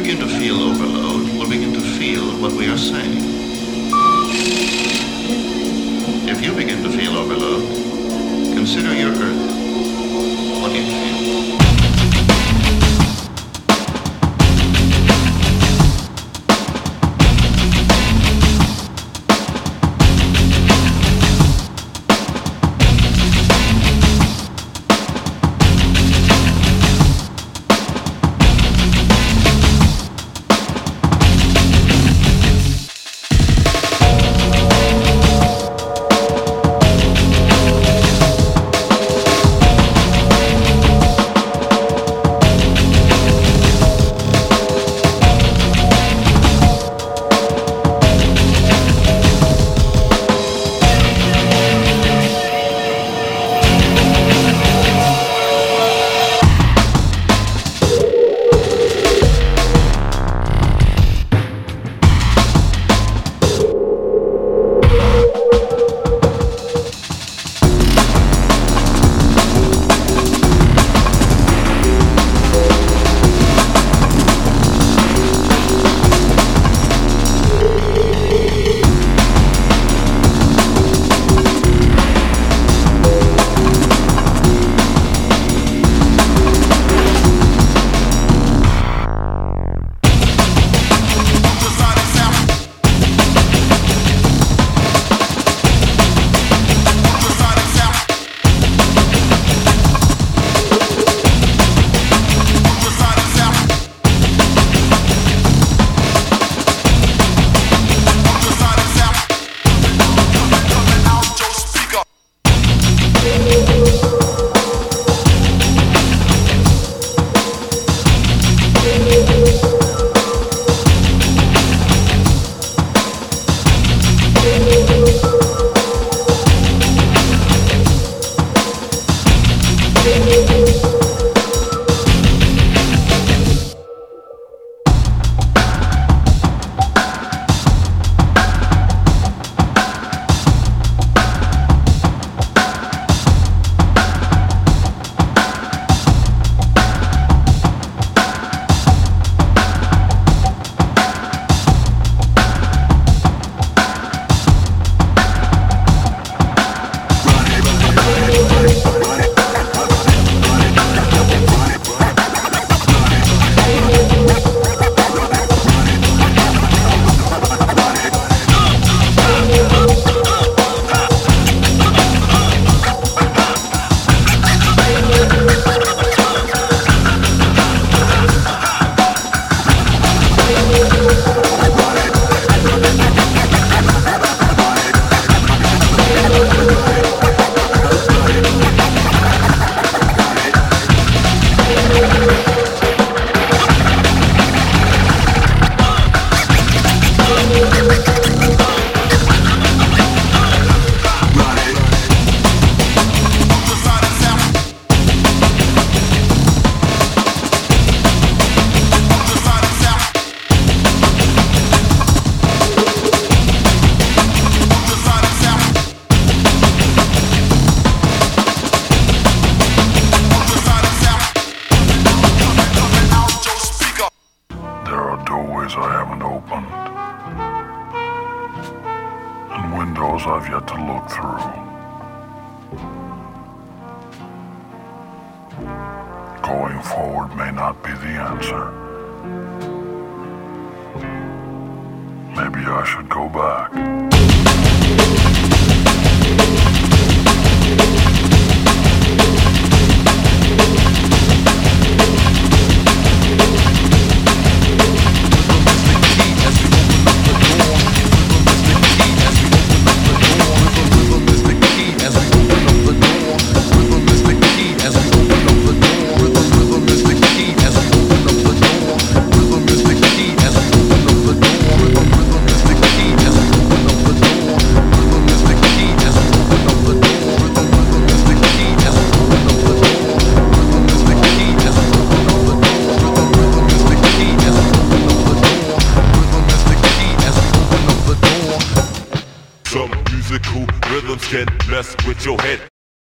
begin to feel overload, we'll begin to feel what we are saying. If you begin to feel overload, consider your earth. What do you feel? I've yet to look through. Going forward may not be the answer. Maybe I should go back. Some musical rhythms can mess with your head.